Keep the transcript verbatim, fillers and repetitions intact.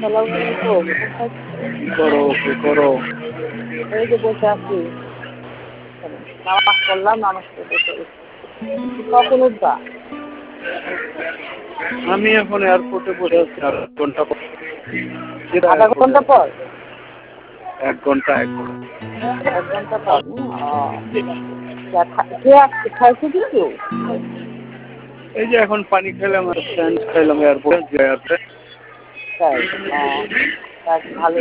আসসালামু আলাইকুম। কোথায় কি করো কি করো? এই যে বসে আছি। নামাজ পড়লাম, নামাজ পড়ে বসে গেছি। কখন উঠবা? আমি এখন এয়ারপোর্টে বসে আছি আর এক ঘন্টা পর। সেটা আধা এয়ারপোর্টে ঘন্টা পর? এক ঘন্টা এক ঘন্টা এক ঘন্টা পর? হুম, ও ঠিক আছে। তা খা- কে আসছে? খাইছে কিছু? এই যে এখন পানি খেলাম আর স্যান্ড খাইলাম এয়ারপোর্টে যে এয়ারপোর্টে। তাই? ও, তা ভালো।